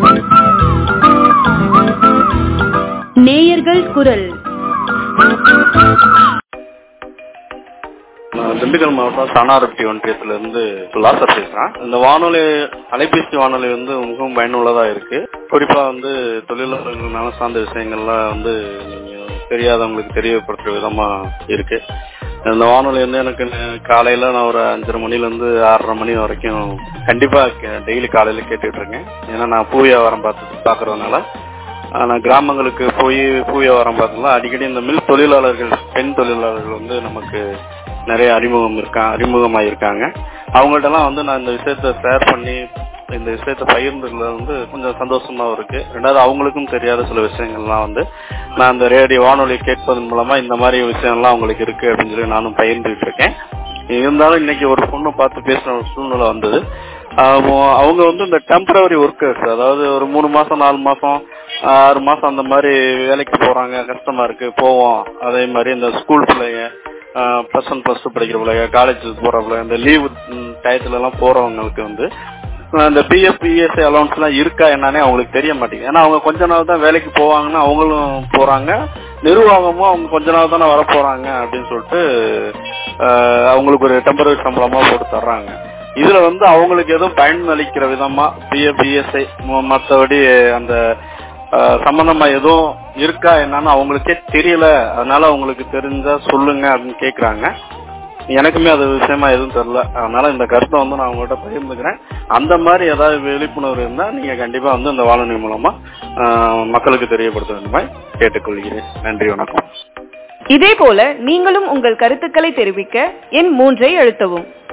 நேயர்கள் குரல். திண்டுக்கல் மாவட்டம் சானார்பட்டி ஒன்றியத்திலிருந்து லாசர் பேசுறேன். இந்த வானொலி, அலைபேசி வானொலி மிகவும் பயனுள்ளதா இருக்கு. குறிப்பா தொழிலாளர்கள் நல சார்ந்த விஷயங்கள்லாம் தெரியாதவங்களுக்கு தெரியப்படுத்துற விதமா இருக்கு. இந்த வானொலி எனக்கு காலையில நான் ஒரு 5:30 மணிலேருந்து 6:30 மணி வரைக்கும் கண்டிப்பா டெய்லி காலையில கேட்டுட்டு இருக்கேன். ஏன்னா நான் பூ வியாபாரம் பாக்குறதுனால நான் கிராமங்களுக்கு போய் பூ வியாபாரம் பார்க்கலாம். அடிக்கடி இந்த மில் தொழிலாளர்கள், பெண் தொழிலாளர்கள் நமக்கு நிறைய அறிமுகமாயிருக்காங்க. அவங்கள்ட்ட எல்லாம் நான் இந்த விஷயத்த ஷேர் பண்ணி இந்த விஷயத்த பகிர்ந்ததுல கொஞ்சம் சந்தோஷமாவும் இருக்கு. ரெண்டாவது அவங்களுக்கும் தெரியாத சில விஷயங்கள்லாம் நான் இந்த ரேடியோ வானொலி கேட்பதன் மூலமா இந்த மாதிரி விஷயம்லாம் அவங்களுக்கு இருக்கு அப்படின்னு சொல்லி நானும் பகிர்ந்துட்டு இருக்கேன். இருந்தாலும் இன்னைக்கு ஒரு பொண்ணு பார்த்து பேசுற ஒரு சூழ்நிலை வந்தது. அவங்க இந்த டெம்பரவரி ஒர்க்கர்ஸ், அதாவது ஒரு 3 மாசம் 4 மாசம் 6 மாசம் அந்த மாதிரி வேலைக்கு போறாங்க. கஷ்டமா இருக்கு, போவோம். அதே மாதிரி இந்த ஸ்கூல் பிள்ளைங்க, +1 +2 படிக்கிற பிள்ளைங்க, காலேஜ் போற பிள்ளைங்க, இந்த லீவு டயத்துல எல்லாம் போறவங்களுக்கு இந்த பிஎஃப் பிஎஸ்ஐ அலௌன்ஸ் எல்லாம் இருக்கா என்னன்னே அவங்களுக்கு தெரிய மாட்டேங்குது. ஏன்னா அவங்க கொஞ்ச நாள் தான் வேலைக்கு போவாங்கன்னா அவங்களும் போறாங்க, நிர்வாகமும் அவங்க கொஞ்ச நாள் தானே வர போறாங்க அப்படின்னு சொல்லிட்டு அவங்களுக்கு ஒரு டெம்பரரி சம்பளமா போட்டு தர்றாங்க. இதுல அவங்களுக்கு எதுவும் பயன் அளிக்கிற விதமா பிஎஃப் பிஎஸ்ஐ மற்றபடி அந்த சம்பந்தமா எதுவும் இருக்கா என்னன்னு அவங்களுக்கே தெரியல. அதனால அவங்களுக்கு தெரிஞ்சா சொல்லுங்க அப்படின்னு கேக்குறாங்க. எனக்குமே அது விஷயமா எதுவும் தெரியல. அதனால இந்த கருத்தை நான் உங்கள்கிட்ட பகிர்ந்துக்கிறேன். அந்த மாதிரி ஏதாவது விழிப்புணர்வு இருந்தா நீங்க கண்டிப்பா இந்த வானொலி மூலமா மக்களுக்கு தெரியப்படுத்த வேண்டுமா கேட்டுக்கொள்கிறேன். நன்றி, வணக்கம். இதே போல நீங்களும் உங்கள் கருத்துக்களை தெரிவிக்க எண் 3 அழுத்தவும்.